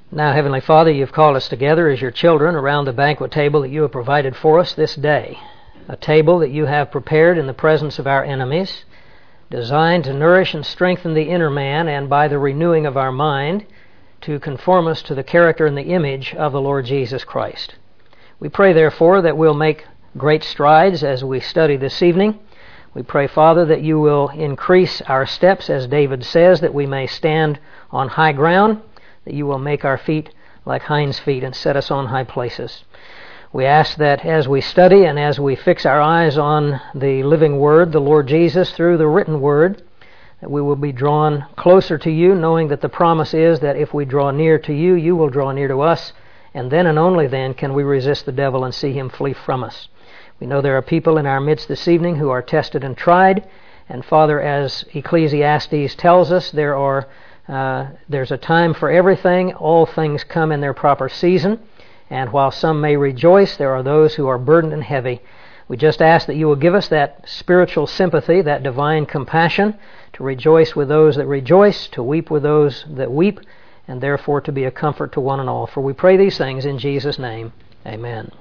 Now, Heavenly Father, you've called us together as your children around the banquet table that you have provided for us this day, a table that you have prepared in the presence of our enemies, designed to nourish and strengthen the inner man, and by the renewing of our mind, to conform us to the character and the image of the Lord Jesus Christ. We pray, therefore, that we'll make great strides as we study this evening. We pray, Father, that you will increase our steps, as David says, that we may stand on high ground, that you will make our feet like hinds' feet and set us on high places. We ask that as we study and as we fix our eyes on the living Word, the Lord Jesus, through the written Word, that we will be drawn closer to you, knowing that the promise is that if we draw near to you, you will draw near to us, and then and only then can we resist the devil and see him flee from us. We know there are people in our midst this evening who are tested and tried, and Father, as Ecclesiastes tells us, there's a time for everything. All things come in their proper season. And while some may rejoice, there are those who are burdened and heavy. We just ask that you will give us that spiritual sympathy, that divine compassion, to rejoice with those that rejoice, to weep with those that weep, and therefore to be a comfort to one and all. For we pray these things in Jesus' name. Amen.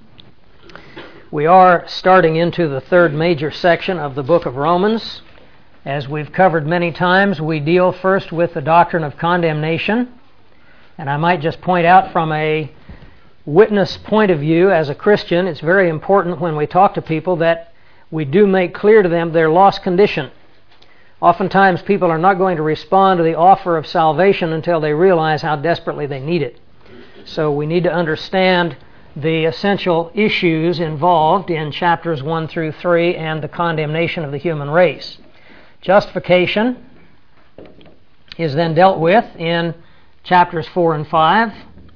We are starting into the third major section of the book of Romans. As we've covered many times, we deal first with the doctrine of condemnation. And I might just point out from a witness point of view as a Christian, it's very important when we talk to people that we do make clear to them their lost condition. Oftentimes people are not going to respond to the offer of salvation until they realize how desperately they need it. So we need to understand the essential issues involved in chapters 1 through 3 and the condemnation of the human race. Justification is then dealt with in chapters 4 and 5.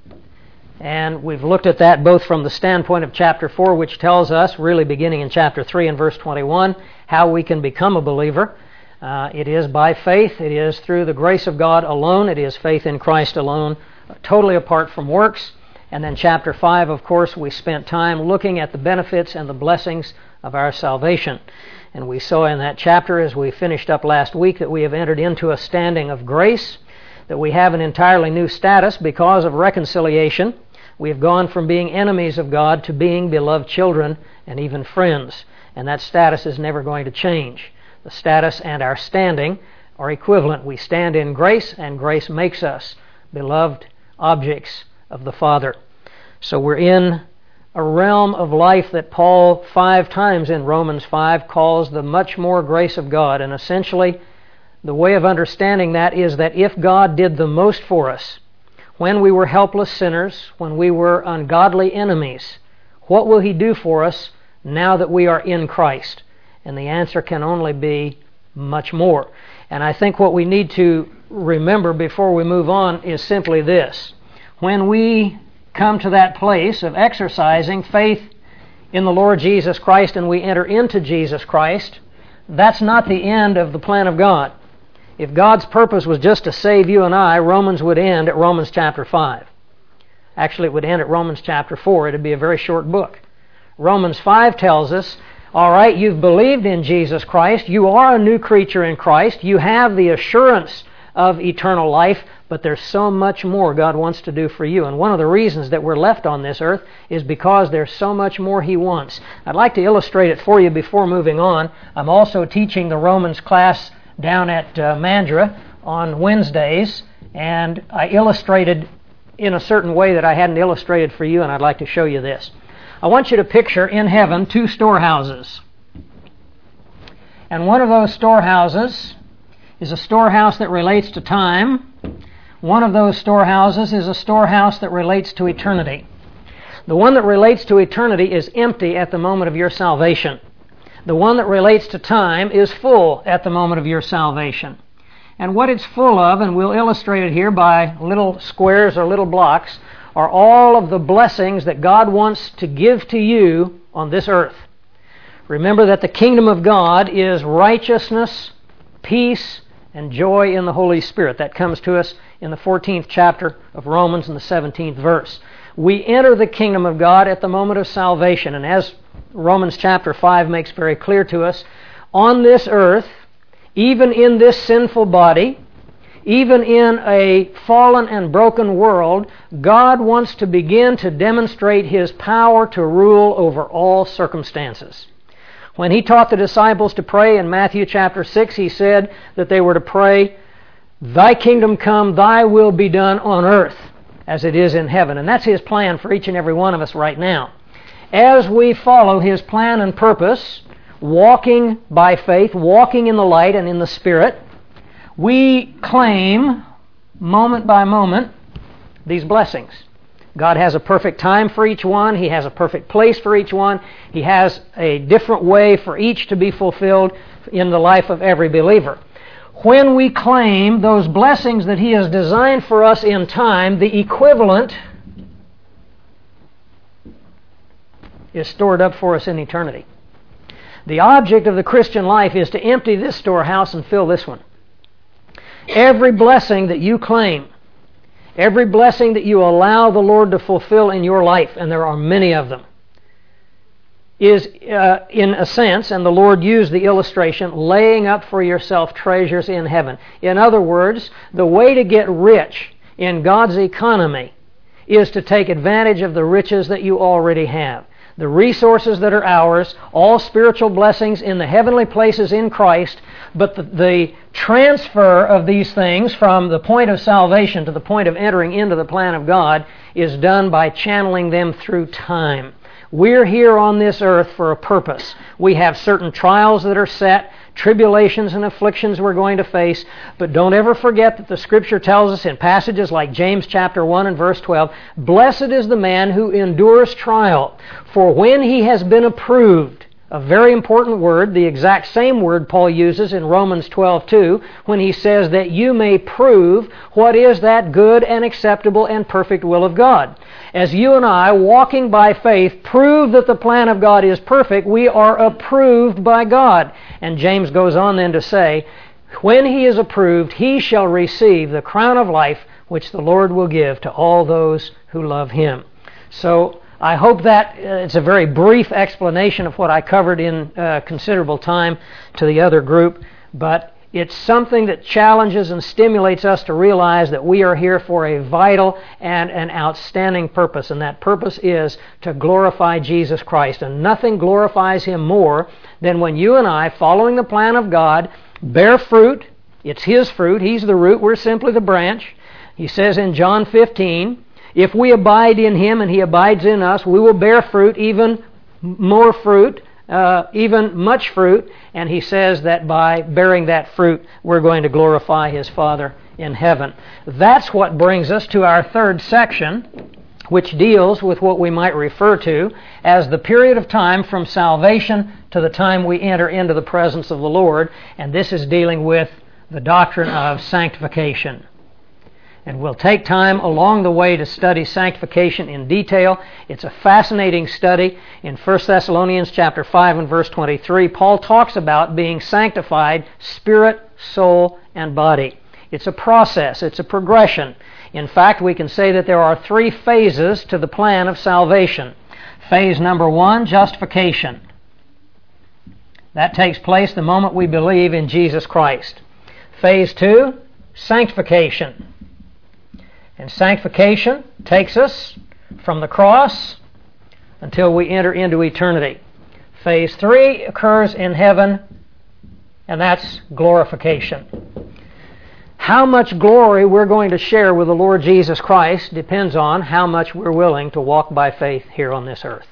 And we've looked at that both from the standpoint of chapter 4, which tells us, really beginning in chapter 3 and verse 21, how we can become a believer. It is by faith. It is through the grace of God alone. It is faith in Christ alone, totally apart from works. And then chapter 5, of course, we spent time looking at the benefits and the blessings of our salvation. And we saw in that chapter, as we finished up last week, that we have entered into a standing of grace, that we have an entirely new status because of reconciliation. We have gone from being enemies of God to being beloved children and even friends. And that status is never going to change. The status and our standing are equivalent. We stand in grace, and grace makes us beloved objects of the Father. So we're in a realm of life that Paul 5 times in Romans 5 calls the much more grace of God. And essentially, the way of understanding that is that if God did the most for us when we were helpless sinners, when we were ungodly enemies, what will He do for us now that we are in Christ? And the answer can only be much more. And I think what we need to remember before we move on is simply this. When we come to that place of exercising faith in the Lord Jesus Christ and we enter into Jesus Christ, that's not the end of the plan of God. If God's purpose was just to save you and I, Romans would end at Romans chapter 5. Actually, it would end at Romans chapter 4. It would be a very short book. Romans 5 tells us, all right, you've believed in Jesus Christ. You are a new creature in Christ. You have the assurance of eternal life, but there's so much more God wants to do for you. And one of the reasons that we're left on this earth is because there's so much more He wants. I'd like to illustrate it for you before moving on. I'm also teaching the Romans class down at Mandra on Wednesdays, and I illustrated in a certain way that I hadn't illustrated for you, and I'd like to show you this. I want you to picture in heaven 2 storehouses. And one of those storehouses is a storehouse that relates to time. One of those storehouses is a storehouse that relates to eternity. The one that relates to eternity is empty at the moment of your salvation. The one that relates to time is full at the moment of your salvation. And what it's full of, and we'll illustrate it here by little squares or little blocks, are all of the blessings that God wants to give to you on this earth. Remember that the kingdom of God is righteousness, peace, and joy in the Holy Spirit. That comes to us in the 14th chapter of Romans in the 17th verse. We enter the kingdom of God at the moment of salvation. And as Romans chapter 5 makes very clear to us, on this earth, even in this sinful body, even in a fallen and broken world, God wants to begin to demonstrate His power to rule over all circumstances. When He taught the disciples to pray in Matthew chapter 6, He said that they were to pray, "Thy kingdom come, Thy will be done on earth as it is in heaven." And that's His plan for each and every one of us right now. As we follow His plan and purpose, walking by faith, walking in the light and in the Spirit, we claim, moment by moment, these blessings. God has a perfect time for each one. He has a perfect place for each one. He has a different way for each to be fulfilled in the life of every believer. When we claim those blessings that He has designed for us in time, the equivalent is stored up for us in eternity. The object of the Christian life is to empty this storehouse and fill this one. Every blessing that you claim, every blessing that you allow the Lord to fulfill in your life, and there are many of them, is in a sense, and the Lord used the illustration, laying up for yourself treasures in heaven. In other words, the way to get rich in God's economy is to take advantage of the riches that you already have. The resources that are ours, all spiritual blessings in the heavenly places in Christ, but the transfer of these things from the point of salvation to the point of entering into the plan of God is done by channeling them through time. We're here on this earth for a purpose. We have certain trials that are set, tribulations and afflictions we're going to face, but don't ever forget that the Scripture tells us in passages like James chapter 1 and verse 12, "Blessed is the man who endures trial, for when he has been approved," a very important word, the exact same word Paul uses in Romans 12:2, when he says that you may prove what is that good and acceptable and perfect will of God. As you and I, walking by faith, prove that the plan of God is perfect, we are approved by God. And James goes on then to say, when he is approved, he shall receive the crown of life which the Lord will give to all those who love Him. So I hope that it's a very brief explanation of what I covered in considerable time to the other group, but it's something that challenges and stimulates us to realize that we are here for a vital and an outstanding purpose, and that purpose is to glorify Jesus Christ. And nothing glorifies Him more than when you and I, following the plan of God, bear fruit. It's His fruit. He's the root. We're simply the branch. He says in John 15, if we abide in Him and He abides in us, we will bear fruit, even more fruit, even much fruit. And He says that by bearing that fruit, we're going to glorify His Father in heaven. That's what brings us to our third section, which deals with what we might refer to as the period of time from salvation to the time we enter into the presence of the Lord. And this is dealing with the doctrine of sanctification. And we'll take time along the way to study sanctification in detail. It's a fascinating study. In 1 Thessalonians chapter 5 and verse 23, Paul talks about being sanctified spirit, soul, and body. It's a process. It's a progression. In fact, we can say that there are three phases to the plan of salvation. Phase number 1, justification. That takes place the moment we believe in Jesus Christ. Phase 2, sanctification. And sanctification takes us from the cross until we enter into eternity. Phase 3 occurs in heaven, and that's glorification. How much glory we're going to share with the Lord Jesus Christ depends on how much we're willing to walk by faith here on this earth.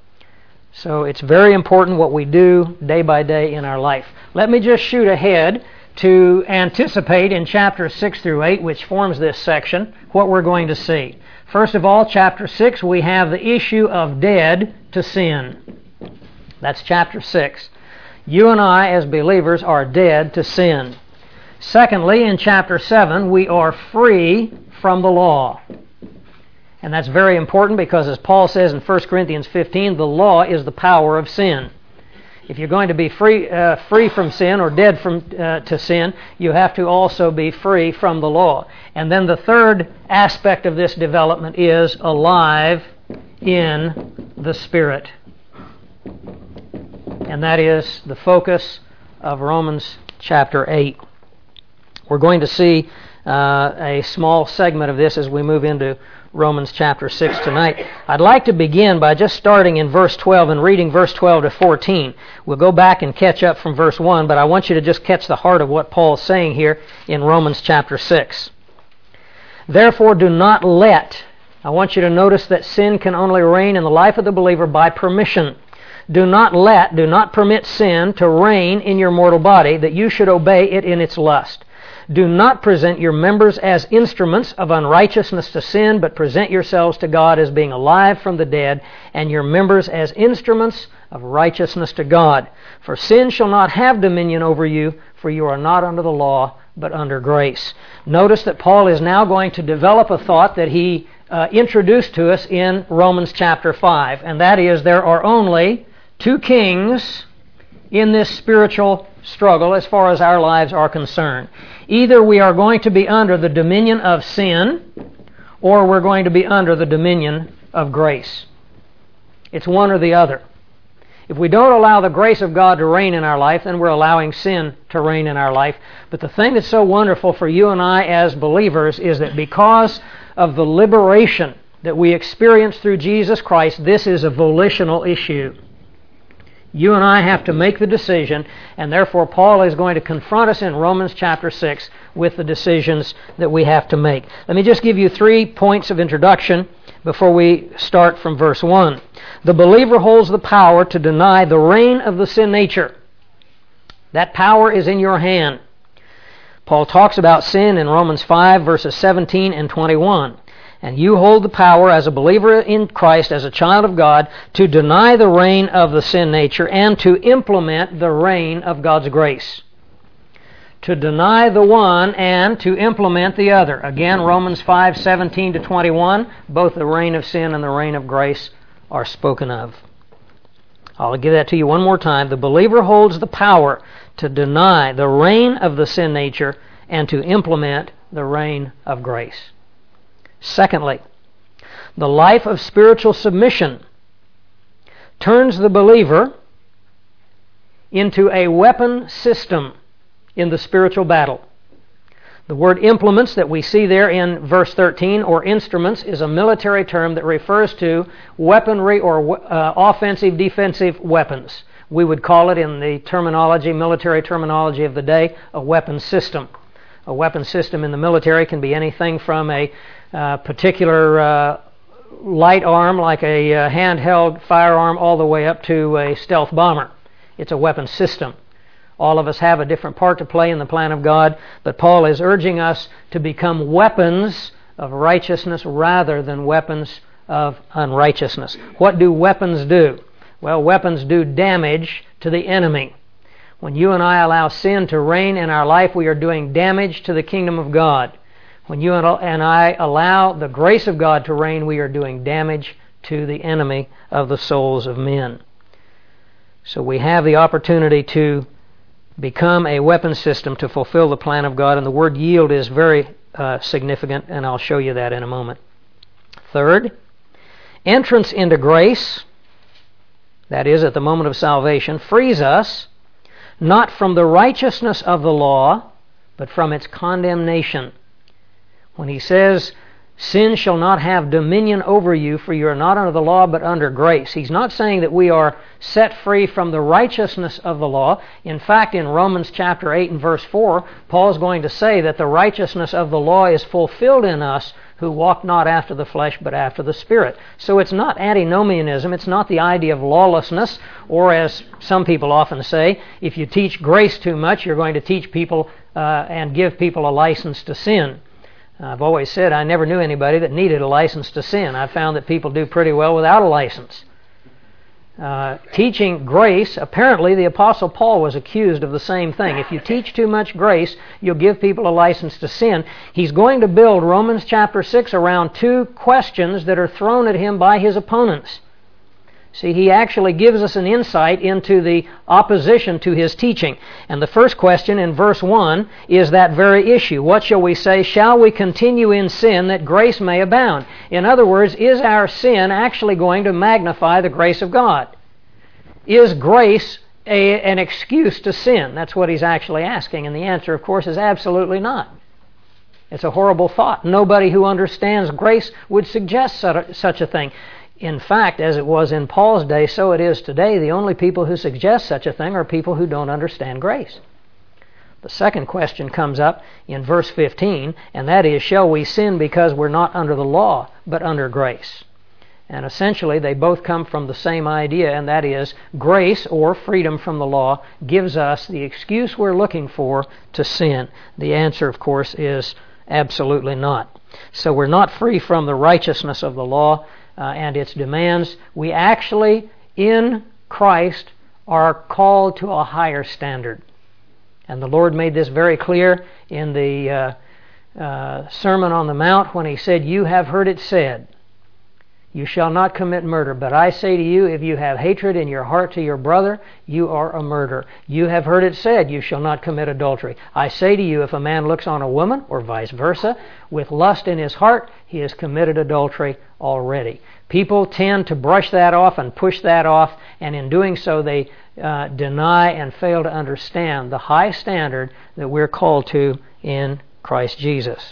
So it's very important what we do day by day in our life. Let me just shoot ahead to anticipate in chapters 6 through 8, which forms this section, what we're going to see. First of all, chapter 6, we have the issue of dead to sin. That's chapter 6. You and I, as believers, are dead to sin. Secondly, in chapter 7, we are free from the law. And that's very important because, as Paul says in 1 Corinthians 15, the law is the power of sin. If you're going to be free from sin or dead to sin, you have to also be free from the law. And then the third aspect of this development is alive in the Spirit. And that is the focus of Romans chapter 8. We're going to see a small segment of this as we move into Romans chapter 6 tonight. I'd like to begin by just starting in verse 12 and reading verse 12 to 14. We'll go back and catch up from verse 1, but I want you to just catch the heart of what Paul's saying here in Romans chapter 6. Therefore do not let, I want you to notice that sin can only reign in the life of the believer by permission. Do not permit sin to reign in your mortal body, that you should obey it in its lust. Do not present your members as instruments of unrighteousness to sin, but present yourselves to God as being alive from the dead, and your members as instruments of righteousness to God. For sin shall not have dominion over you, for you are not under the law, but under grace. Notice that Paul is now going to develop a thought that he introduced to us in Romans chapter 5, and that is there are only two kings in this spiritual struggle as far as our lives are concerned. Either we are going to be under the dominion of sin, or we're going to be under the dominion of grace. It's one or the other. If we don't allow the grace of God to reign in our life, then we're allowing sin to reign in our life. But the thing that's so wonderful for you and I as believers is that because of the liberation that we experience through Jesus Christ, this is a volitional issue. You and I have to make the decision, and therefore Paul is going to confront us in Romans chapter 6 with the decisions that we have to make. Let me just give you 3 points of introduction before we start from verse 1. The believer holds the power to deny the reign of the sin nature. That power is in your hand. Paul talks about sin in Romans 5 verses 17 and 21. And you hold the power as a believer in Christ, as a child of God, to deny the reign of the sin nature and to implement the reign of God's grace. To deny the one and to implement the other. Again, Romans 5:17 to 21, both the reign of sin and the reign of grace are spoken of. I'll give that to you one more time. The believer holds the power to deny the reign of the sin nature and to implement the reign of grace. Secondly, the life of spiritual submission turns the believer into a weapon system in the spiritual battle. The word implements that we see there in verse 13, or instruments, is a military term that refers to weaponry or offensive, defensive weapons. We would call it, in the terminology, military terminology of the day, a weapon system. A weapon system in the military can be anything from a particular light arm, like a handheld firearm, all the way up to a stealth bomber. It's a weapon system. All of us have a different part to play in the plan of God, but Paul is urging us to become weapons of righteousness rather than weapons of unrighteousness. What do weapons do? Well, weapons do damage to the enemy. When you and I allow sin to reign in our life, we are doing damage to the kingdom of God. When you and I allow the grace of God to reign, we are doing damage to the enemy of the souls of men. So we have the opportunity to become a weapon system to fulfill the plan of God, and the word yield is very significant, and I'll show you that in a moment. Third, entrance into grace, that is, at the moment of salvation, frees us not from the righteousness of the law, but from its condemnation. When he says, sin shall not have dominion over you, for you are not under the law, but under grace, he's not saying that we are set free from the righteousness of the law. In fact, in Romans chapter 8 and verse 4, Paul is going to say that the righteousness of the law is fulfilled in us who walk not after the flesh, but after the Spirit. So it's not antinomianism. It's not the idea of lawlessness, or as some people often say, if you teach grace too much, you're going to teach people and give people a license to sin. I've always said I never knew anybody that needed a license to sin. I found that people do pretty well without a license. Teaching grace, apparently the Apostle Paul was accused of the same thing. If you teach too much grace, you'll give people a license to sin. He's going to build Romans chapter 6 around two questions that are thrown at him by his opponents. See, he actually gives us an insight into the opposition to his teaching. And the first question in verse 1 is that very issue. What shall we say? Shall we continue in sin that grace may abound? In other words, is our sin actually going to magnify the grace of God? Is grace an excuse to sin? That's what he's actually asking. And the answer, of course, is absolutely not. It's a horrible thought. Nobody who understands grace would suggest such a thing. In fact, as it was in Paul's day, so it is today. The only people who suggest such a thing are people who don't understand grace. The second question comes up in verse 15, and that is, shall we sin because we're not under the law, but under grace? And essentially, they both come from the same idea, and that is, grace, or freedom from the law, gives us the excuse we're looking for to sin. The answer, of course, is absolutely not. So we're not free from the righteousness of the law and its demands. We actually, in Christ, are called to a higher standard. And the Lord made this very clear in the Sermon on the Mount when He said, you have heard it said, you shall not commit murder. But I say to you, if you have hatred in your heart to your brother, you are a murderer. You have heard it said, you shall not commit adultery. I say to you, if a man looks on a woman, or vice versa, with lust in his heart, he has committed adultery already. People tend to brush that off and push that off, and in doing so they deny and fail to understand the high standard that we're called to in Christ Jesus.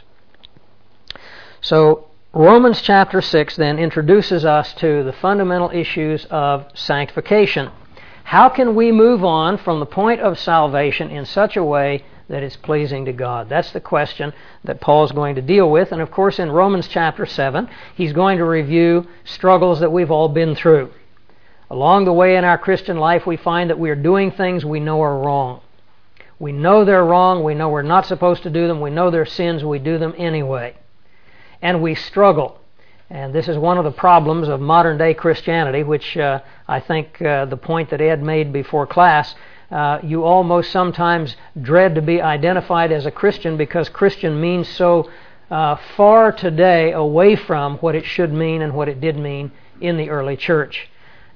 So Romans chapter 6 then introduces us to the fundamental issues of sanctification. How can we move on from the point of salvation in such a way that it's pleasing to God? That's the question that Paul's going to deal with. And of course in Romans chapter 7, he's going to review struggles that we've all been through. Along the way in our Christian life, we find that we are doing things we know are wrong. We know they're wrong. We know we're not supposed to do them. We know they're sins. We do them anyway. And we struggle. And this is one of the problems of modern day Christianity, which I think the point that Ed made before class, you almost sometimes dread to be identified as a Christian because Christian means so far today away from what it should mean and what it did mean in the early church.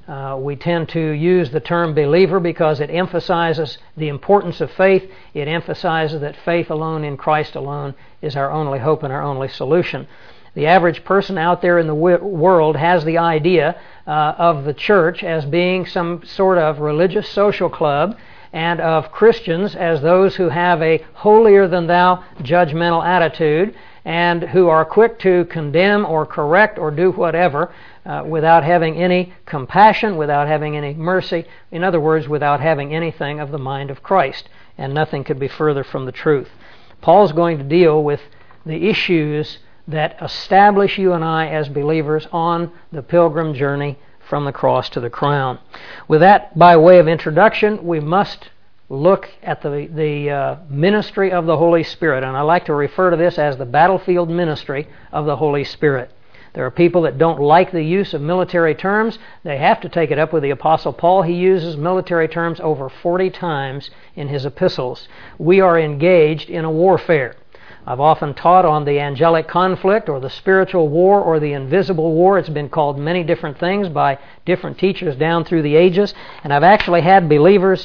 We tend to use the term believer because it emphasizes the importance of faith. It emphasizes that faith alone in Christ alone is our only hope and our only solution. The average person out there in the world has the idea of the church as being some sort of religious social club, and of Christians as those who have a holier-than-thou judgmental attitude and who are quick to condemn or correct or do whatever without having any compassion, without having any mercy, in other words, without having anything of the mind of Christ. And nothing could be further from the truth. Paul's going to deal with the issues that establish you and I as believers on the pilgrim journey from the cross to the crown. With that by way of introduction, we must look at the ministry of the Holy Spirit. And I like to refer to this as the battlefield ministry of the Holy Spirit. There are people that don't like the use of military terms. They have to take it up with the Apostle Paul. He uses military terms over 40 times in his epistles. We are engaged in a warfare. I've often taught on the angelic conflict or the spiritual war or the invisible war. It's been called many different things by different teachers down through the ages. And I've actually had believers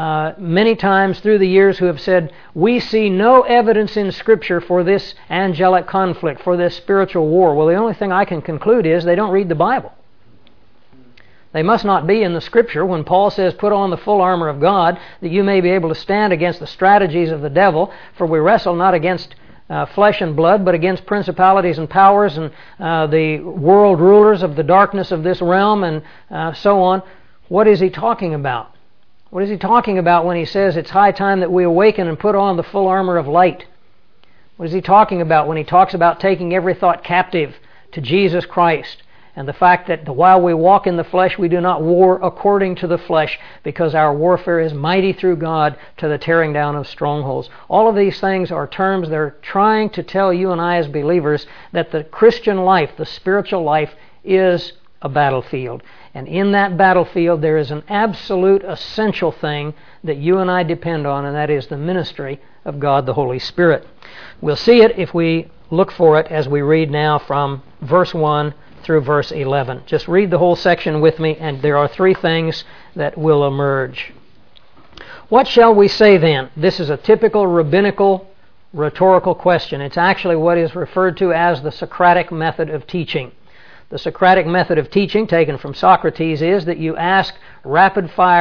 many times through the years who have said, we see no evidence in Scripture for this angelic conflict, for this spiritual war. Well, the only thing I can conclude is they don't read the Bible. They must not be in the Scripture when Paul says, put on the full armor of God, that you may be able to stand against the strategies of the devil, for we wrestle not against flesh and blood, but against principalities and powers and the world rulers of the darkness of this realm and so on. What is he talking about? What is he talking about when he says it's high time that we awaken and put on the full armor of light? What is he talking about when he talks about taking every thought captive to Jesus Christ and the fact that while we walk in the flesh, we do not war according to the flesh, because our warfare is mighty through God to the tearing down of strongholds? All of these things are terms that are trying to tell you and I as believers that the Christian life, the spiritual life, is a battlefield. And in that battlefield there is an absolute essential thing that you and I depend on, and that is the ministry of God the Holy Spirit. We'll see it if we look for it as we read now from verse 1 through verse 11. Just read the whole section with me, and there are three things that will emerge. What shall we say then? This is a typical rabbinical rhetorical question. It's actually what is referred to as the Socratic method of teaching. The Socratic method of teaching, taken from Socrates, is that you ask rapid-fire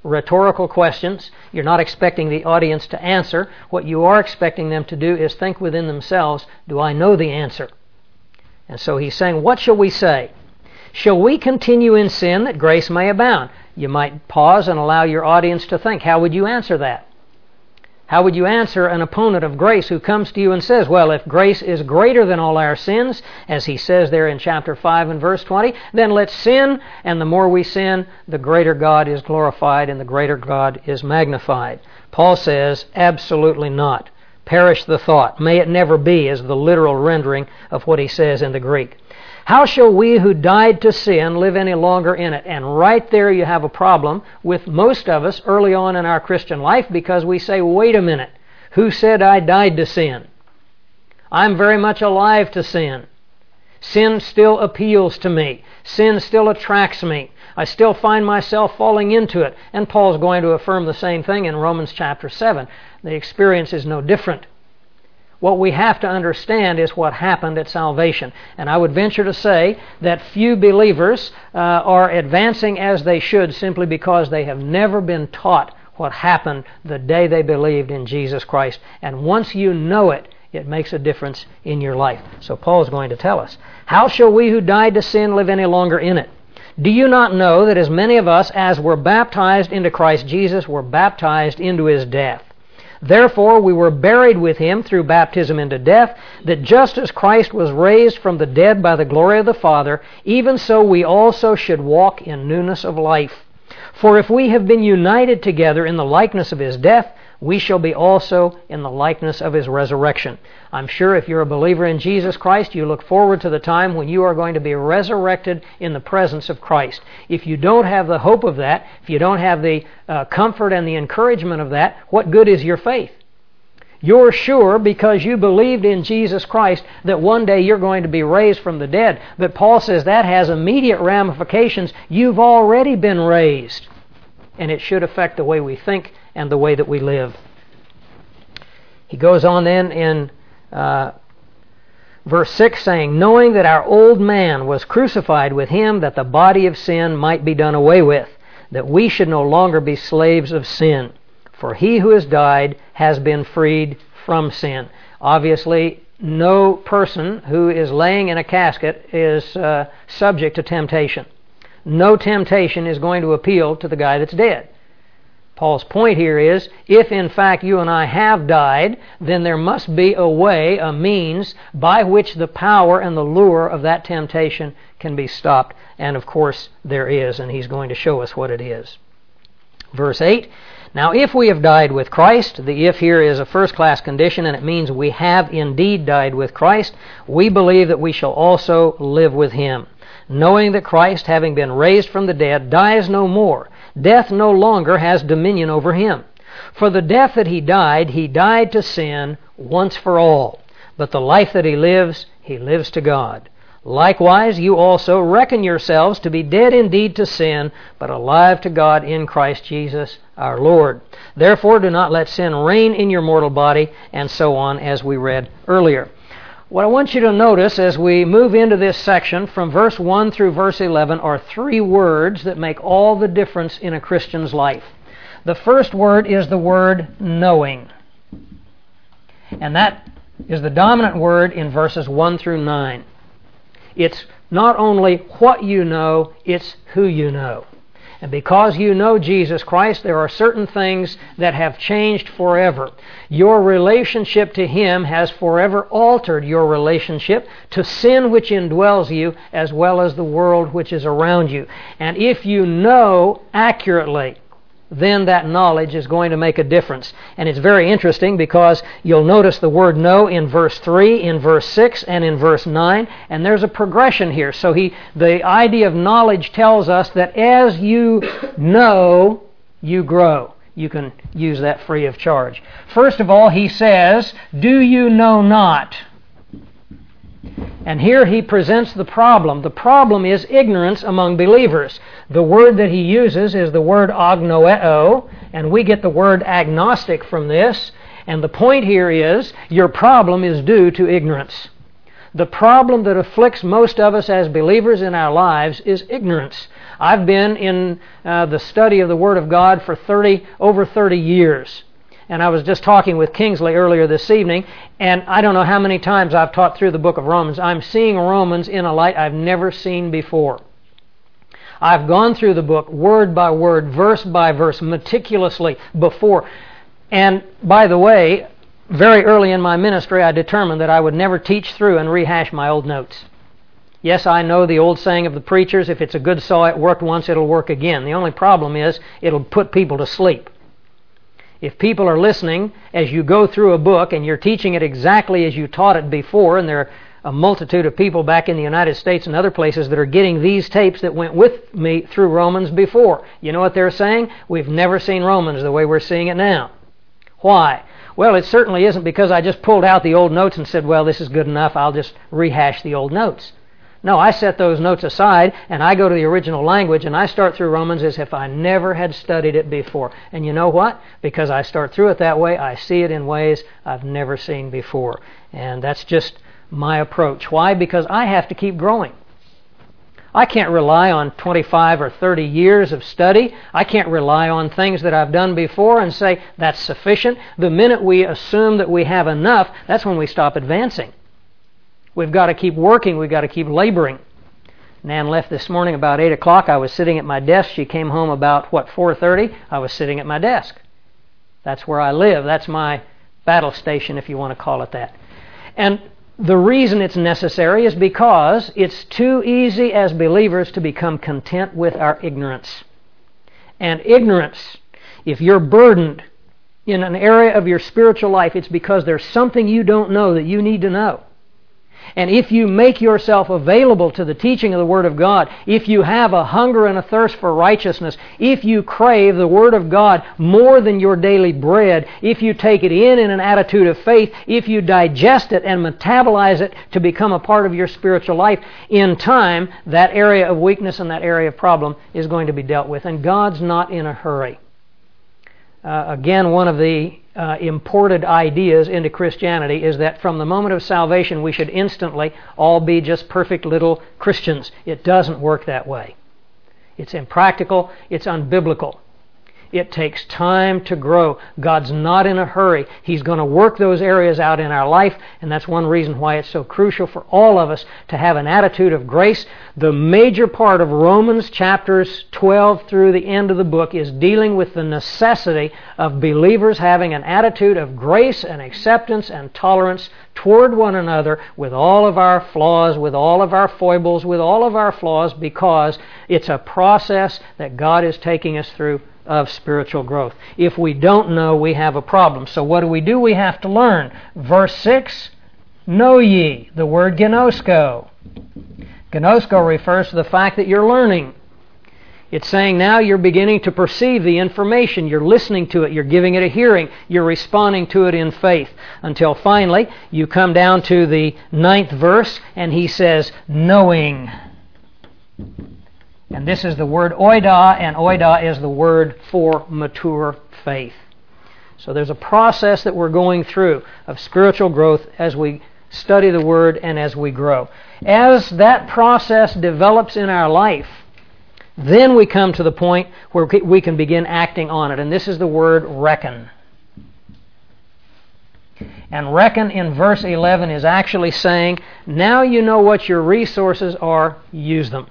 rhetorical questions. You're not expecting the audience to answer. What you are expecting them to do is think within themselves, do I know the answer? And so he's saying, what shall we say? Shall we continue in sin that grace may abound? You might pause and allow your audience to think. How would you answer that? How would you answer an opponent of grace who comes to you and says, well, if grace is greater than all our sins, as he says there in chapter 5 and verse 20, then let's sin, and the more we sin, the greater God is glorified and the greater God is magnified. Paul says, absolutely not. Perish the thought. May it never be, is the literal rendering of what he says in the Greek. How shall we who died to sin live any longer in it? And right there you have a problem with most of us early on in our Christian life, because we say, wait a minute, who said I died to sin? I'm very much alive to sin. Sin still appeals to me. Sin still attracts me. I still find myself falling into it. And Paul's going to affirm the same thing in Romans chapter 7. The experience is no different. What we have to understand is what happened at salvation. And I would venture to say that few believers are advancing as they should simply because they have never been taught what happened the day they believed in Jesus Christ. And once you know it, it makes a difference in your life. So Paul is going to tell us, how shall we who died to sin live any longer in it? Do you not know that as many of us as were baptized into Christ Jesus were baptized into his death? Therefore we were buried with him through baptism into death, that just as Christ was raised from the dead by the glory of the Father, even so we also should walk in newness of life. For if we have been united together in the likeness of his death, we shall be also in the likeness of his resurrection. I'm sure if you're a believer in Jesus Christ, you look forward to the time when you are going to be resurrected in the presence of Christ. If you don't have the hope of that, if you don't have the comfort and the encouragement of that, what good is your faith? You're sure because you believed in Jesus Christ that one day you're going to be raised from the dead. But Paul says that has immediate ramifications. You've already been raised. And it should affect the way we think and the way that we live. He goes on then in verse 6 saying, knowing that our old man was crucified with him, that the body of sin might be done away with, that we should no longer be slaves of sin. For he who has died has been freed from sin. Obviously, no person who is laying in a casket is subject to temptation. No temptation is going to appeal to the guy that's dead. Paul's point here is, if in fact you and I have died, then there must be a way, a means, by which the power and the lure of that temptation can be stopped. And of course there is, and he's going to show us what it is. Verse 8, now if we have died with Christ, the if here is a first-class condition, and it means we have indeed died with Christ, we believe that we shall also live with him. Knowing that Christ, having been raised from the dead, dies no more. Death no longer has dominion over him. For the death that he died to sin once for all. But the life that he lives to God. Likewise, you also reckon yourselves to be dead indeed to sin, but alive to God in Christ Jesus our Lord. Therefore, do not let sin reign in your mortal body, and so on, as we read earlier. What I want you to notice as we move into this section from verse 1 through verse 11 are three words that make all the difference in a Christian's life. The first word is the word knowing. And that is the dominant word in verses 1 through 9. It's not only what you know, it's who you know. And because you know Jesus Christ, there are certain things that have changed forever. Your relationship to him has forever altered your relationship to sin which indwells you, as well as the world which is around you. And if you know accurately, then that knowledge is going to make a difference. And it's very interesting because you'll notice the word know in verse 3, in verse 6, and in verse 9, and there's a progression here. So the idea of knowledge tells us that as you know, you grow. You can use that free of charge. First of all, he says, do you know not? And here he presents the problem. The problem is ignorance among believers. The word that he uses is the word agnoeo, and we get the word agnostic from this. And the point here is, your problem is due to ignorance. The problem that afflicts most of us as believers in our lives is ignorance. I've been in the study of the Word of God for over 30 years. And I was just talking with Kingsley earlier this evening, and I don't know how many times I've taught through the book of Romans. I'm seeing Romans in a light I've never seen before. I've gone through the book word by word, verse by verse, meticulously before. And by the way, very early in my ministry, I determined that I would never teach through and rehash my old notes. Yes, I know the old saying of the preachers, if it's a good saw, it worked once, it'll work again. The only problem is it'll put people to sleep. If people are listening as you go through a book and you're teaching it exactly as you taught it before, and there are a multitude of people back in the United States and other places that are getting these tapes that went with me through Romans before. You know what they're saying? We've never seen Romans the way we're seeing it now. Why? Well, it certainly isn't because I just pulled out the old notes and said, well, this is good enough, I'll just rehash the old notes. No, I set those notes aside and I go to the original language and I start through Romans as if I never had studied it before. And you know what? Because I start through it that way, I see it in ways I've never seen before. And that's just my approach. Why? Because I have to keep growing. I can't rely on 25 or 30 years of study. I can't rely on things that I've done before and say that's sufficient. The minute we assume that we have enough, that's when we stop advancing. We've got to keep working. We've got to keep laboring. Nan left this morning about 8 o'clock. I was sitting at my desk. She came home about, 4:30? I was sitting at my desk. That's where I live. That's my battle station, if you want to call it that. And the reason it's necessary is because it's too easy as believers to become content with our ignorance. And ignorance, if you're burdened in an area of your spiritual life, it's because there's something you don't know that you need to know. And if you make yourself available to the teaching of the Word of God, if you have a hunger and a thirst for righteousness, if you crave the Word of God more than your daily bread, if you take it in an attitude of faith, if you digest it and metabolize it to become a part of your spiritual life, in time, that area of weakness and that area of problem is going to be dealt with. And God's not in a hurry. Again, one of the imported ideas into Christianity is that from the moment of salvation we should instantly all be just perfect little Christians. It doesn't work that way. It's impractical. It's unbiblical. It takes time to grow. God's not in a hurry. He's going to work those areas out in our life, and that's one reason why it's so crucial for all of us to have an attitude of grace. The major part of Romans chapters 12 through the end of the book is dealing with the necessity of believers having an attitude of grace and acceptance and tolerance toward one another with all of our flaws, with all of our foibles, with all of our flaws, because it's a process that God is taking us through of spiritual growth. If we don't know, we have a problem. So what do? We have to learn. Verse 6, know ye, the word gnosko. Gnosko refers to the fact that you're learning. It's saying now you're beginning to perceive the information. You're listening to it. You're giving it a hearing. You're responding to it in faith. Until finally, you come down to the 9th verse, and he says, knowing. And this is the word oida, and oida is the word for mature faith. So there's a process that we're going through of spiritual growth as we study the Word and as we grow. As that process develops in our life, then we come to the point where we can begin acting on it. And this is the word reckon. And reckon in verse 11 is actually saying, now you know what your resources are, use them.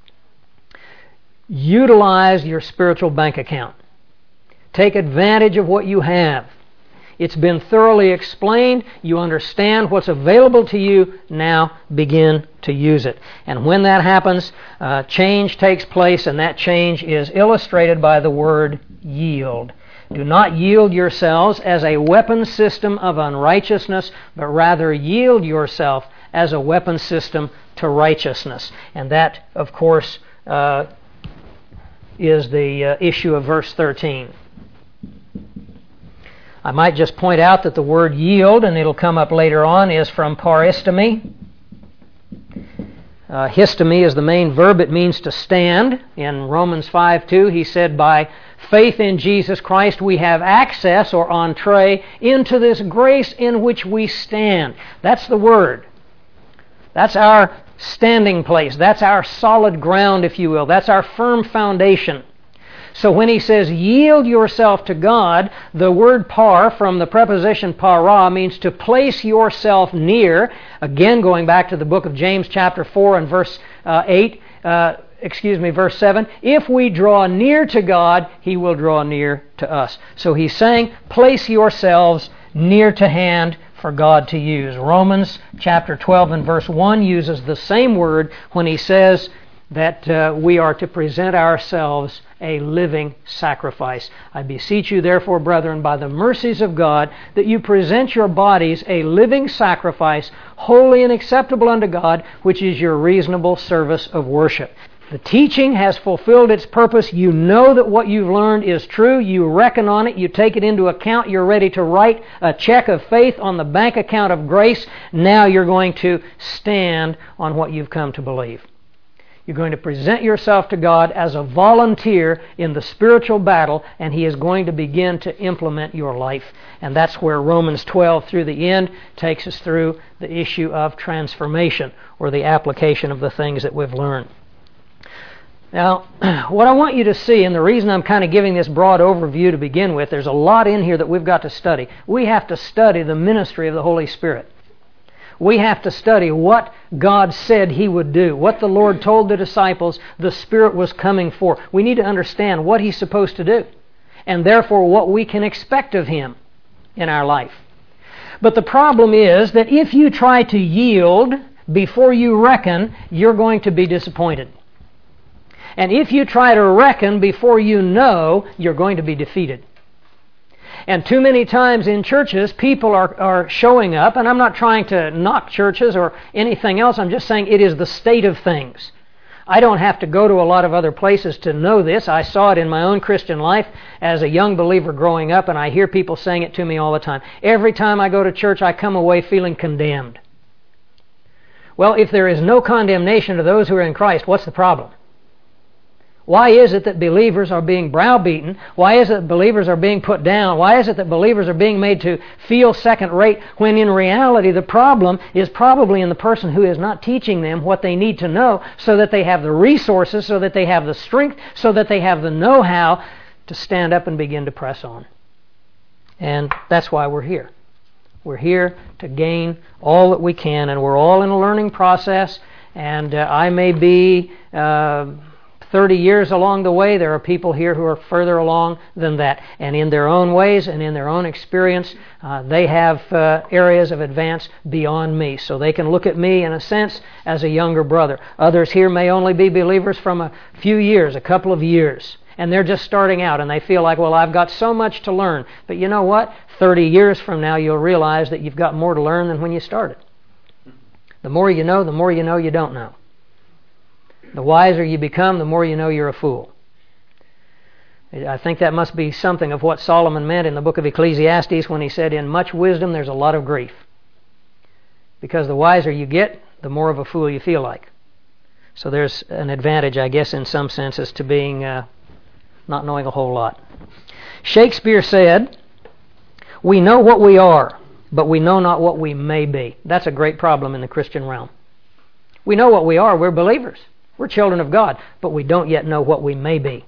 Utilize your spiritual bank account. Take advantage of what you have. It's been thoroughly explained. You understand what's available to you. Now begin to use it. And when that happens, change takes place, and that change is illustrated by the word yield. Do not yield yourselves as a weapon system of unrighteousness, but rather yield yourself as a weapon system to righteousness. And that, of course, is the issue of verse 13. I might just point out that the word yield, and it'll come up later on, is from paristemi. Histemi is the main verb. It means to stand. In Romans 5:2, he said, by faith in Jesus Christ we have access or entree into this grace in which we stand. That's the word. That's our standing place. That's our solid ground, if you will. That's our firm foundation. So when he says, yield yourself to God, the word par from the preposition para means to place yourself near. Again, going back to the book of James chapter 4 and verse 7. If we draw near to God, He will draw near to us. So he's saying, place yourselves near to hand for God to use. Romans chapter 12 and verse 1 uses the same word when he says that we are to present ourselves a living sacrifice. I beseech you, therefore, brethren, by the mercies of God, that you present your bodies a living sacrifice, holy and acceptable unto God, which is your reasonable service of worship. The teaching has fulfilled its purpose. You know that what you've learned is true. You reckon on it. You take it into account. You're ready to write a check of faith on the bank account of grace. Now you're going to stand on what you've come to believe. You're going to present yourself to God as a volunteer in the spiritual battle, and He is going to begin to implement your life. And that's where Romans 12 through the end takes us through the issue of transformation, or the application of the things that we've learned. Now, what I want you to see, and the reason I'm kind of giving this broad overview to begin with, there's a lot in here that we've got to study. We have to study the ministry of the Holy Spirit. We have to study what God said He would do, what the Lord told the disciples the Spirit was coming for. We need to understand what He's supposed to do, and therefore what we can expect of Him in our life. But the problem is that if you try to yield before you reckon, you're going to be disappointed. And if you try to reckon before you know, you're going to be defeated. And too many times in churches, people are showing up, and I'm not trying to knock churches or anything else, I'm just saying it is the state of things. I don't have to go to a lot of other places to know this. I saw it in my own Christian life as a young believer growing up, and I hear people saying it to me all the time. Every time I go to church, I come away feeling condemned. Well, if there is no condemnation to those who are in Christ, what's the problem? Why is it that believers are being browbeaten? Why is it that believers are being put down? Why is it that believers are being made to feel second rate, when in reality the problem is probably in the person who is not teaching them what they need to know, so that they have the resources, so that they have the strength, so that they have the know-how to stand up and begin to press on. And that's why we're here. We're here to gain all that we can, and we're all in a learning process, and I may be 30 years along the way. There are people here who are further along than that. And in their own ways and in their own experience, they have areas of advance beyond me. So they can look at me, in a sense, as a younger brother. Others here may only be believers from a few years, a couple of years. And they're just starting out, and they feel like, well, I've got so much to learn. But you know what? 30 years from now, you'll realize that you've got more to learn than when you started. The more you know you don't know. The wiser you become, the more you know you're a fool. I think that must be something of what Solomon meant in the book of Ecclesiastes when he said, in much wisdom there's a lot of grief. Because the wiser you get, the more of a fool you feel like. So there's an advantage, I guess, in some senses to being not knowing a whole lot. Shakespeare said, we know what we are, but we know not what we may be. That's a great problem in the Christian realm. We know what we are. We're believers. We're children of God, but we don't yet know what we may be.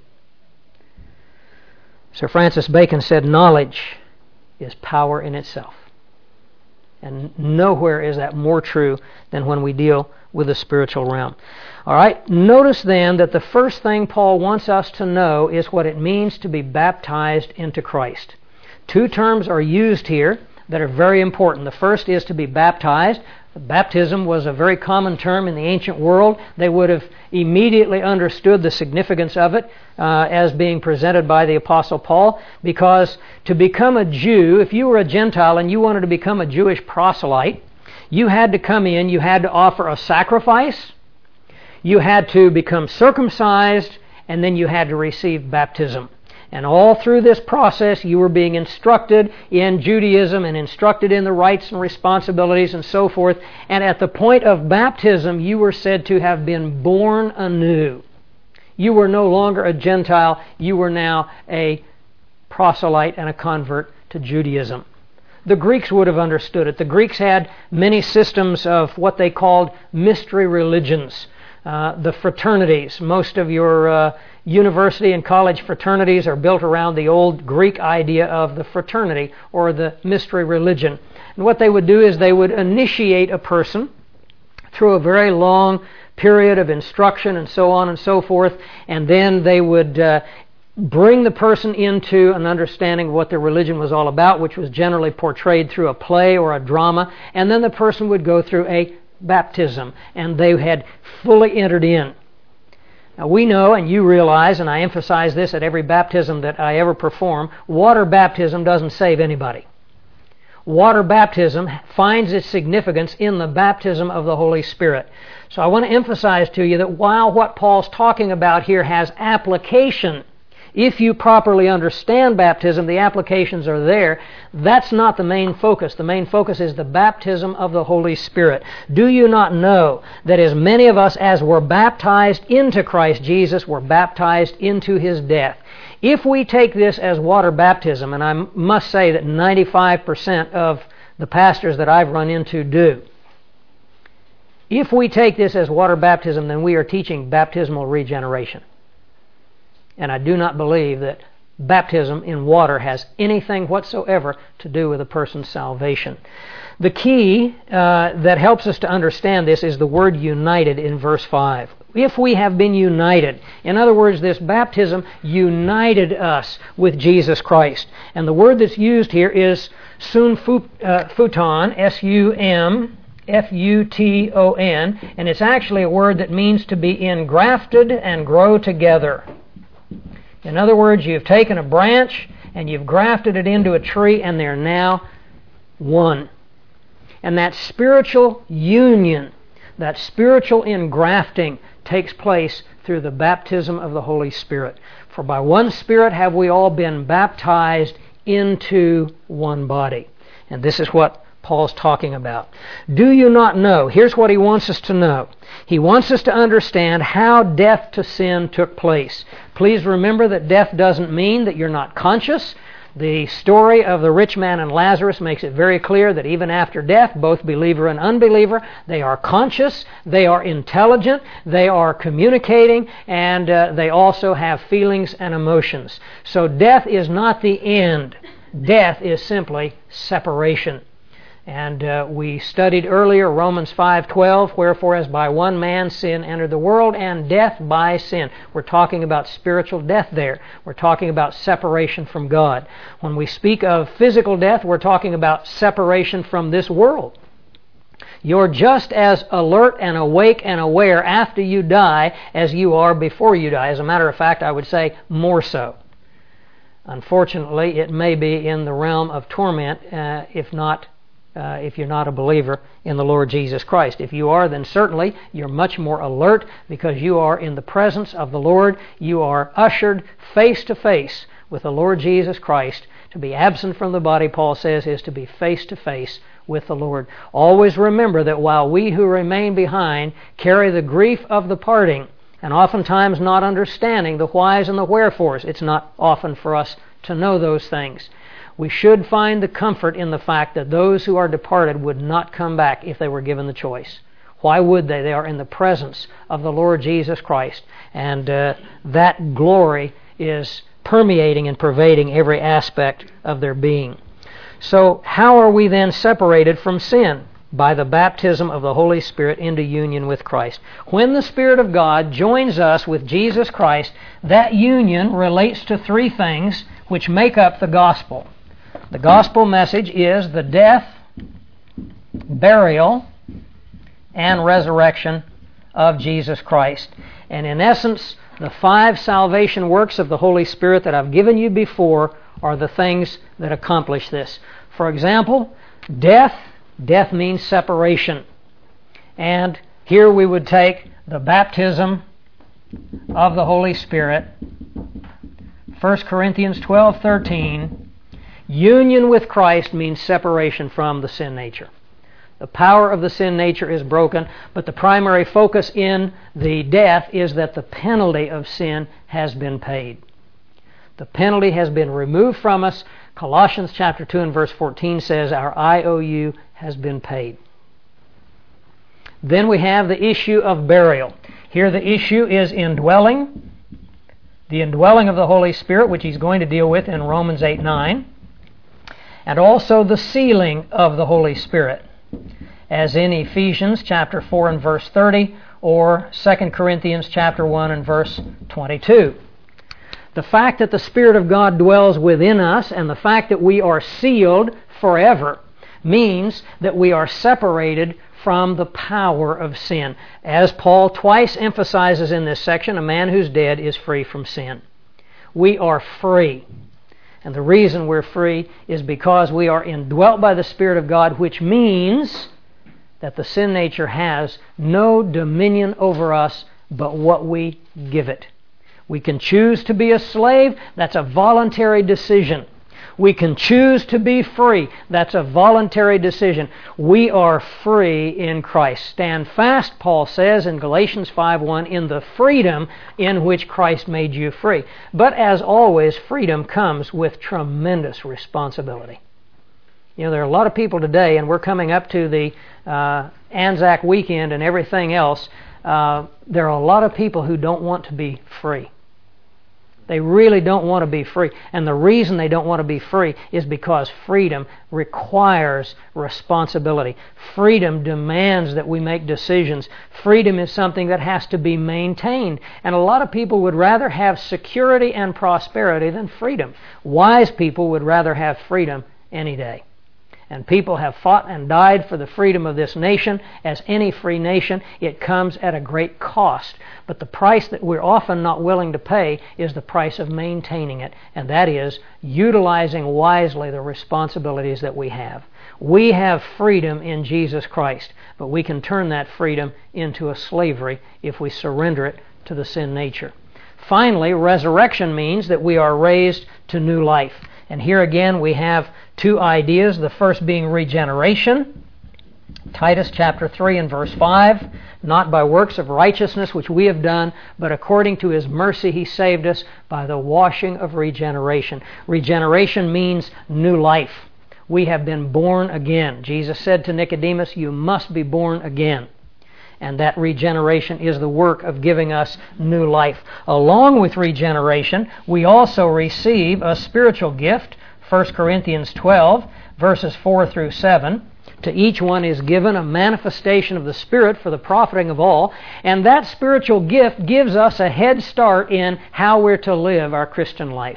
Sir Francis Bacon said, knowledge is power in itself. And nowhere is that more true than when we deal with the spiritual realm. All right, notice then that the first thing Paul wants us to know is what it means to be baptized into Christ. Two terms are used here that are very important. The first is to be baptized. Baptism was a very common term in the ancient world. They would have immediately understood the significance of it as being presented by the Apostle Paul, because to become a Jew, if you were a Gentile and you wanted to become a Jewish proselyte, you had to come in, you had to offer a sacrifice, you had to become circumcised, and then you had to receive baptism. And all through this process, you were being instructed in Judaism and instructed in the rights and responsibilities and so forth. And at the point of baptism, you were said to have been born anew. You were no longer a Gentile. You were now a proselyte and a convert to Judaism. the Greeks would have understood it. The Greeks had many systems of what they called mystery religions. The fraternities. Most of your university and college fraternities are built around the old Greek idea of the fraternity or the mystery religion. And what they would do is they would initiate a person through a very long period of instruction and so on and so forth, and then they would bring the person into an understanding of what their religion was all about, which was generally portrayed through a play or a drama, and then the person would go through a baptism, and they had fully entered in. Now we know, and you realize, and I emphasize this at every baptism that I ever perform, water baptism doesn't save anybody. Water baptism finds its significance in the baptism of the Holy Spirit. So I want to emphasize to you that while what Paul's talking about here has application, if you properly understand baptism, the applications are there. That's not the main focus. The main focus is the baptism of the Holy Spirit. Do you not know that as many of us as were baptized into Christ Jesus were baptized into His death? If we take this as water baptism, and I must say that 95% of the pastors that I've run into do, if we take this as water baptism, then we are teaching baptismal regeneration. And I do not believe that baptism in water has anything whatsoever to do with a person's salvation. The key that helps us to understand this is the word united in verse 5. If we have been united, in other words, this baptism united us with Jesus Christ. And the word that's used here is sumfuton, S-U-M-F-U-T-O-N, and it's actually a word that means to be engrafted and grow together. In other words, you've taken a branch and you've grafted it into a tree, and they're now one. And that spiritual union, that spiritual engrafting takes place through the baptism of the Holy Spirit. For by one Spirit have we all been baptized into one body. And this is what Paul's talking about. Do you not know? Here's what he wants us to know. He wants us to understand how death to sin took place. Please remember that death doesn't mean that you're not conscious. The story of the rich man and Lazarus makes it very clear that even after death, both believer and unbeliever, they are conscious, they are intelligent, they are communicating, and they also have feelings and emotions. So death is not the end. Death is simply separation. And we studied earlier Romans 5:12, wherefore as by one man sin entered the world, and death by sin. We're talking about spiritual death there. We're talking about separation from God. When we speak of physical death, we're talking about separation from this world. You're just as alert and awake and aware after you die as you are before you die. As a matter of fact, I would say more so. Unfortunately, it may be in the realm of torment, if you're not a believer in the Lord Jesus Christ. If you are, then certainly you're much more alert because you are in the presence of the Lord. You are ushered face to face with the Lord Jesus Christ. To be absent from the body, Paul says, is to be face to face with the Lord. Always remember that while we who remain behind carry the grief of the parting, and oftentimes not understanding the whys and the wherefores, it's not often for us to know those things. We should find the comfort in the fact that those who are departed would not come back if they were given the choice. Why would they? They are in the presence of the Lord Jesus Christ. And that glory is permeating and pervading every aspect of their being. So how are we then separated from sin? By the baptism of the Holy Spirit into union with Christ. When the Spirit of God joins us with Jesus Christ, that union relates to three things which make up the gospel. The gospel message is the death, burial, and resurrection of Jesus Christ. And in essence, the 5 salvation works of the Holy Spirit that I've given you before are the things that accomplish this. For example, death. Death means separation. And here we would take the baptism of the Holy Spirit. 1 Corinthians 12:13. Union with Christ means separation from the sin nature. The power of the sin nature is broken, but the primary focus in the death is that the penalty of sin has been paid. The penalty has been removed from us. Colossians chapter 2 and verse 14 says our IOU has been paid. Then we have the issue of burial. Here the issue is indwelling, the indwelling of the Holy Spirit, which he's going to deal with in Romans 8:9, and also the sealing of the Holy Spirit, as in Ephesians chapter 4 and verse 30, or 2 Corinthians chapter 1 and verse 22. The fact that the Spirit of God dwells within us and the fact that we are sealed forever means that we are separated from the power of sin. As Paul twice emphasizes in this section, a man who's dead is free from sin. We are free. And the reason we're free is because we are indwelt by the Spirit of God, which means that the sin nature has no dominion over us but what we give it. We can choose to be a slave. That's a voluntary decision. We can choose to be free. That's a voluntary decision. We are free in Christ. Stand fast, Paul says in Galatians 5:1, in the freedom in which Christ made you free. But as always, freedom comes with tremendous responsibility. You know, there are a lot of people today, and we're coming up to the Anzac weekend and everything else. There are a lot of people who don't want to be free. They really don't want to be free. And the reason they don't want to be free is because freedom requires responsibility. Freedom demands that we make decisions. Freedom is something that has to be maintained. And a lot of people would rather have security and prosperity than freedom. Wise people would rather have freedom any day. And people have fought and died for the freedom of this nation. As any free nation, it comes at a great cost. But the price that we're often not willing to pay is the price of maintaining it, and that is utilizing wisely the responsibilities that we have. We have freedom in Jesus Christ, but we can turn that freedom into a slavery if we surrender it to the sin nature. Finally, resurrection means that we are raised to new life. And here again we have two ideas, the first being regeneration. Titus chapter 3 and verse 5, not by works of righteousness which we have done, but according to His mercy He saved us by the washing of regeneration. Regeneration means new life. We have been born again. Jesus said to Nicodemus, you must be born again. And that regeneration is the work of giving us new life. Along with regeneration, we also receive a spiritual gift, 1 Corinthians 12, verses 4 through 7. To each one is given a manifestation of the Spirit for the profiting of all, and that spiritual gift gives us a head start in how we're to live our Christian life.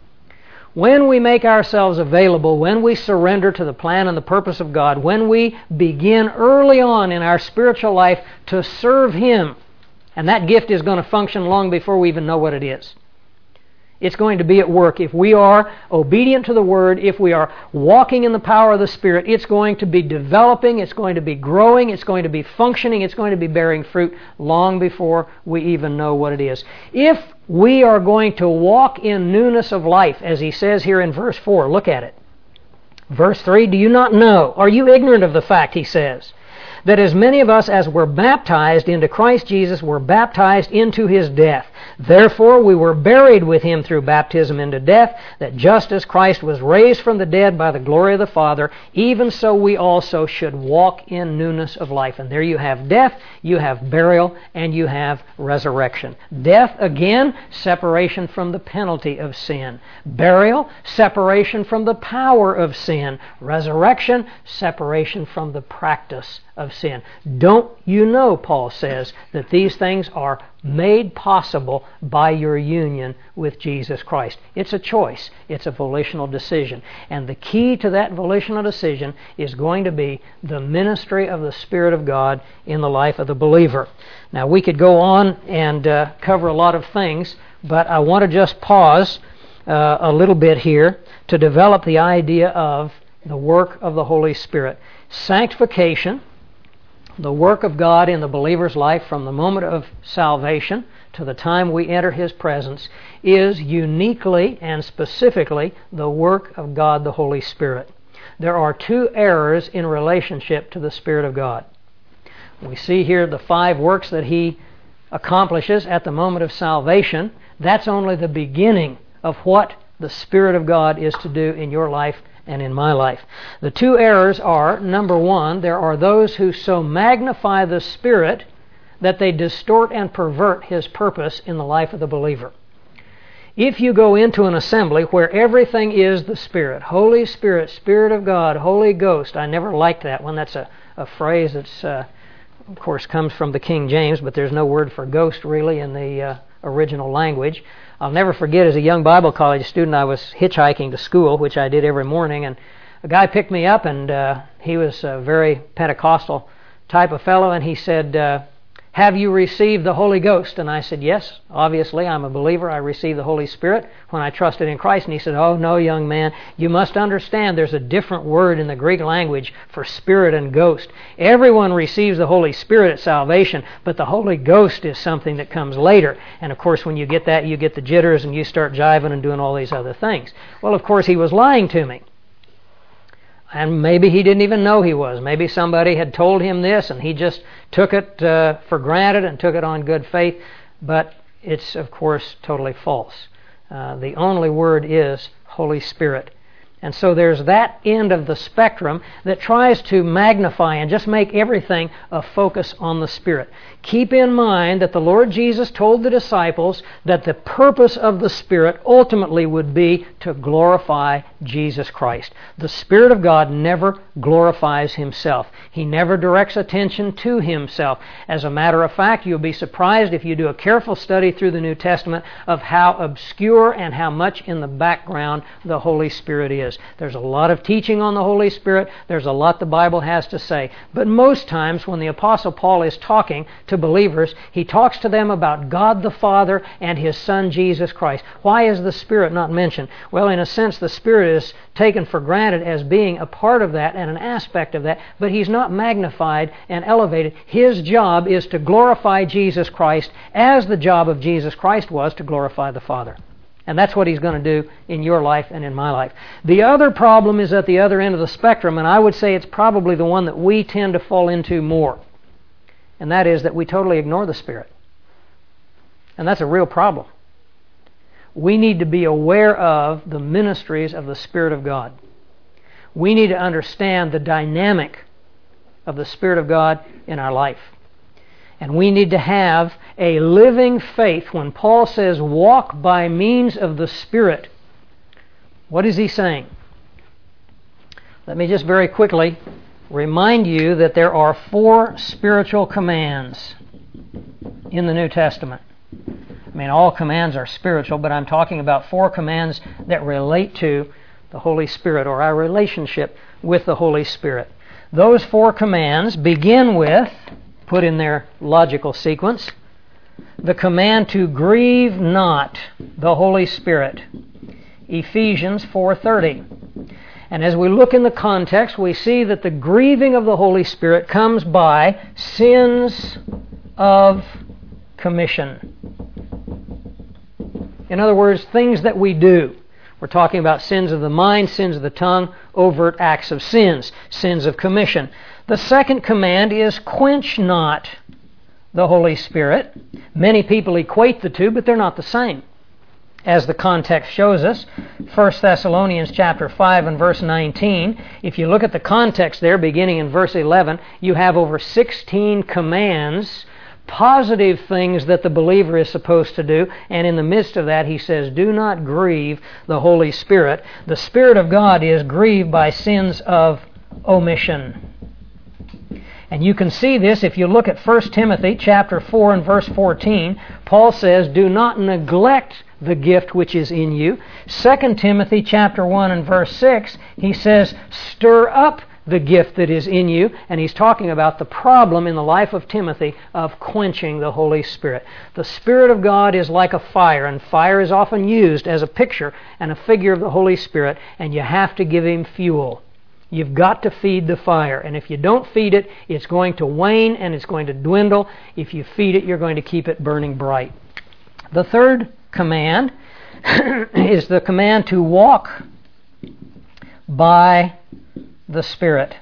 When we make ourselves available, when we surrender to the plan and the purpose of God, when we begin early on in our spiritual life to serve Him, and that gift is going to function long before we even know what it is. It's going to be at work. If we are obedient to the Word, if we are walking in the power of the Spirit, it's going to be developing, it's going to be growing, it's going to be functioning, it's going to be bearing fruit long before we even know what it is. If we are going to walk in newness of life, as he says here in verse 4, look at it. Verse 3, do you not know? Are you ignorant of the fact, he says, that as many of us as were baptized into Christ Jesus were baptized into His death? Therefore we were buried with Him through baptism into death, that just as Christ was raised from the dead by the glory of the Father, even so we also should walk in newness of life. And there you have death, you have burial, and you have resurrection. Death, again, separation from the penalty of sin. Burial, separation from the power of sin. Resurrection, separation from the practice of sin. Don't you know, Paul says, that these things are made possible by your union with Jesus Christ. It's a choice. It's a volitional decision. And the key to that volitional decision is going to be the ministry of the Spirit of God in the life of the believer. Now, we could go on and cover a lot of things, but I want to just pause a little bit here to develop the idea of the work of the Holy Spirit. Sanctification, the work of God in the believer's life from the moment of salvation to the time we enter His presence, is uniquely and specifically the work of God the Holy Spirit. There are two errors in relationship to the Spirit of God. We see here the 5 works that He accomplishes at the moment of salvation. That's only the beginning of what the Spirit of God is to do in your life and in my life. The two errors are, number one, there are those who so magnify the Spirit that they distort and pervert His purpose in the life of the believer. If you go into an assembly where everything is the Spirit, Holy Spirit, Spirit of God, Holy Ghost, I never liked that one. That's a phrase that's, of course, comes from the King James, but there's no word for ghost really in the original language. I'll never forget, as a young Bible college student, I was hitchhiking to school, which I did every morning, and a guy picked me up, and he was a very Pentecostal type of fellow, and he said, have you received the Holy Ghost? And I said, yes, obviously, I'm a believer. I received the Holy Spirit when I trusted in Christ. And he said, oh, no, young man, you must understand there's a different word in the Greek language for spirit and ghost. Everyone receives the Holy Spirit at salvation, but the Holy Ghost is something that comes later. And of course, when you get that, you get the jitters and you start jiving and doing all these other things. Well, of course, he was lying to me. And maybe he didn't even know he was. Maybe somebody had told him this and he just took it for granted and took it on good faith. But it's, of course, totally false. The only word is Holy Spirit. And so there's that end of the spectrum that tries to magnify and just make everything a focus on the Spirit. Keep in mind that the Lord Jesus told the disciples that the purpose of the Spirit ultimately would be to glorify Jesus Christ. The Spirit of God never glorifies Himself. He never directs attention to Himself. As a matter of fact, you'll be surprised if you do a careful study through the New Testament of how obscure and how much in the background the Holy Spirit is. There's a lot of teaching on the Holy Spirit. There's a lot the Bible has to say. But most times when the Apostle Paul is talking to believers, he talks to them about God the Father and His Son Jesus Christ. Why is the Spirit not mentioned? Well, in a sense, the Spirit is taken for granted as being a part of that and an aspect of that, but He's not magnified and elevated. His job is to glorify Jesus Christ as the job of Jesus Christ was to glorify the Father. And that's what He's going to do in your life and in my life. The other problem is at the other end of the spectrum, and I would say it's probably the one that we tend to fall into more. And that is that we totally ignore the Spirit. And that's a real problem. We need to be aware of the ministries of the Spirit of God. We need to understand the dynamic of the Spirit of God in our life. And we need to have a living faith. When Paul says, walk by means of the Spirit, what is he saying? Let me just very quickly remind you that there are 4 spiritual commands in the New Testament. I mean, all commands are spiritual, but I'm talking about 4 commands that relate to the Holy Spirit or our relationship with the Holy Spirit. Those 4 commands begin with, put in their logical sequence, the command to grieve not the Holy Spirit. Ephesians 4:30. And as we look in the context, we see that the grieving of the Holy Spirit comes by sins of commission. In other words, things that we do. We're talking about sins of the mind, sins of the tongue, overt acts of sins, sins of commission. The second command is quench not the Holy Spirit. Many people equate the two, but they're not the same. As the context shows us, 1 Thessalonians chapter 5 and verse 19, if you look at the context there, beginning in verse 11, you have over 16 commands, positive things that the believer is supposed to do, and in the midst of that he says, do not grieve the Holy Spirit. The Spirit of God is grieved by sins of omission. And you can see this if you look at 1 Timothy chapter 4 and verse 14. Paul says, do not neglect the gift which is in you. 2 Timothy chapter 1 and verse 6, he says, stir up the gift that is in you. And he's talking about the problem in the life of Timothy of quenching the Holy Spirit. The Spirit of God is like a fire, and fire is often used as a picture and a figure of the Holy Spirit, and you have to give Him fuel. You've got to feed the fire. And if you don't feed it, it's going to wane and it's going to dwindle. If you feed it, you're going to keep it burning bright. The third command is the command to walk by the Spirit.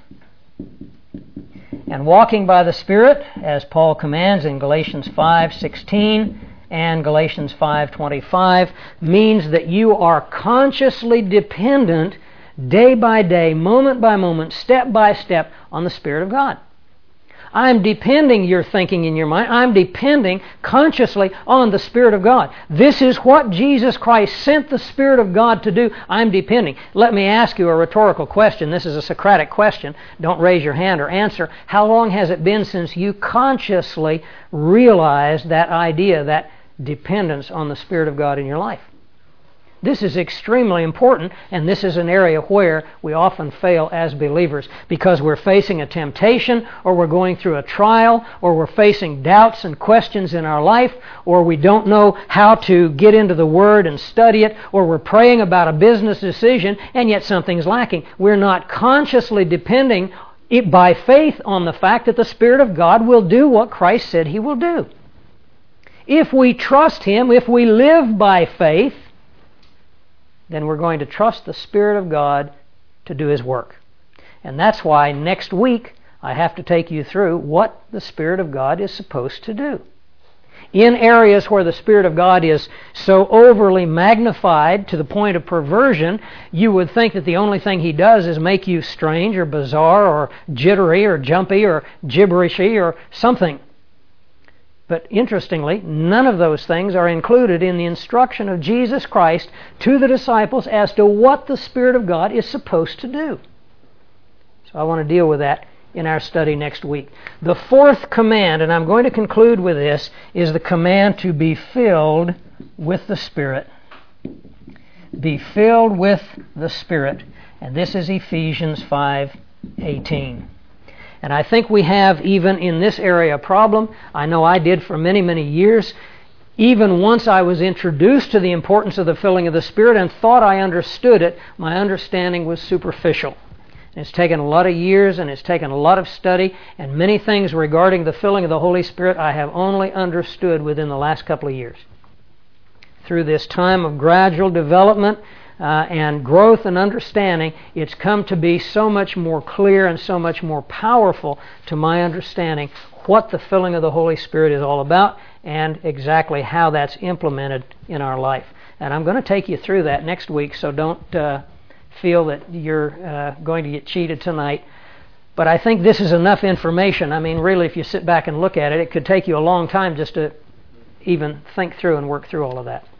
And walking by the Spirit, as Paul commands in Galatians 5:16 and Galatians 5:25 means that you are consciously dependent day by day, moment by moment, step by step on the Spirit of God. I'm depending your thinking in your mind. I'm depending consciously on the Spirit of God. This is what Jesus Christ sent the Spirit of God to do. I'm depending. Let me ask you a rhetorical question. This is a Socratic question. Don't raise your hand or answer. How long has it been since you consciously realized that idea, that dependence on the Spirit of God in your life? This is extremely important, and this is an area where we often fail as believers because we're facing a temptation, or we're going through a trial, or we're facing doubts and questions in our life, or we don't know how to get into the Word and study it, or we're praying about a business decision, and yet something's lacking. We're not consciously depending by faith on the fact that the Spirit of God will do what Christ said He will do. If we trust Him, if we live by faith, then we're going to trust the Spirit of God to do His work. And that's why next week I have to take you through what the Spirit of God is supposed to do. In areas where the Spirit of God is so overly magnified to the point of perversion, you would think that the only thing He does is make you strange or bizarre or jittery or jumpy or gibberishy or something. But interestingly, none of those things are included in the instruction of Jesus Christ to the disciples as to what the Spirit of God is supposed to do. So I want to deal with that in our study next week. The fourth command, and I'm going to conclude with this, is the command to be filled with the Spirit. Be filled with the Spirit. And this is Ephesians 5:18. And I think we have, even in this area, a problem. I know I did for many, many years. Even once I was introduced to the importance of the filling of the Spirit and thought I understood it, my understanding was superficial. And it's taken a lot of years, and it's taken a lot of study, and many things regarding the filling of the Holy Spirit I have only understood within the last couple of years. Through this time of gradual development and growth and understanding, it's come to be so much more clear and so much more powerful to my understanding what the filling of the Holy Spirit is all about and exactly how that's implemented in our life. And I'm going to take you through that next week, so don't feel that you're going to get cheated tonight. But I think this is enough information. I mean, really, if you sit back and look at it, it could take you a long time just to even think through and work through all of that.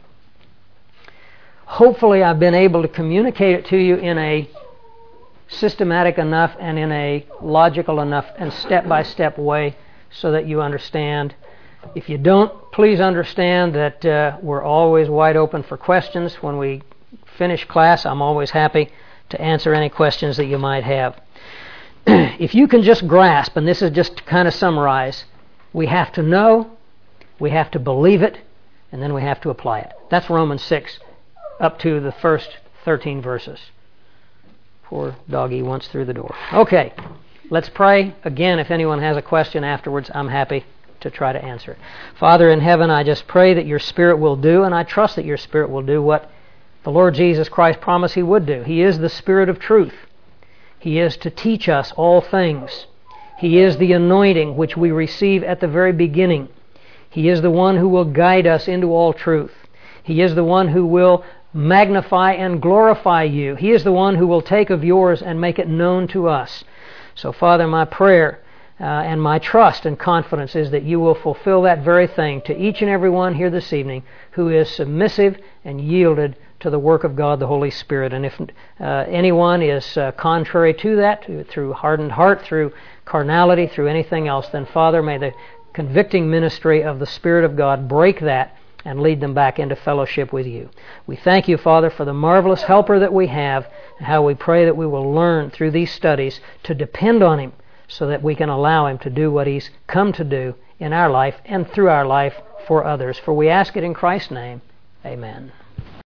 Hopefully I've been able to communicate it to you in a systematic enough and in a logical enough and step-by-step way so that you understand. If you don't, please understand that we're always wide open for questions. When we finish class, I'm always happy to answer any questions that you might have. If you can just grasp, and this is just to kind of summarize, we have to know, we have to believe it, and then we have to apply it. That's Romans 6. Up to the first 13 verses. Poor doggy wants through the door. Okay, let's pray. Again, if anyone has a question afterwards, I'm happy to try to answer it. Father in heaven, I just pray that your Spirit will do, and I trust that your Spirit will do what the Lord Jesus Christ promised He would do. He is the Spirit of truth. He is to teach us all things. He is the anointing which we receive at the very beginning. He is the one who will guide us into all truth. He is the one who will magnify and glorify you. He is the one who will take of yours and make it known to us. So, Father, my prayer and my trust and confidence is that you will fulfill that very thing to each and every one here this evening who is submissive and yielded to the work of God, the Holy Spirit. And if anyone is contrary to that, through hardened heart, through carnality, through anything else, then, Father, may the convicting ministry of the Spirit of God break that and lead them back into fellowship with you. We thank you, Father, for the marvelous helper that we have, and how we pray that we will learn through these studies to depend on Him so that we can allow Him to do what He's come to do in our life and through our life for others. For we ask it in Christ's name. Amen.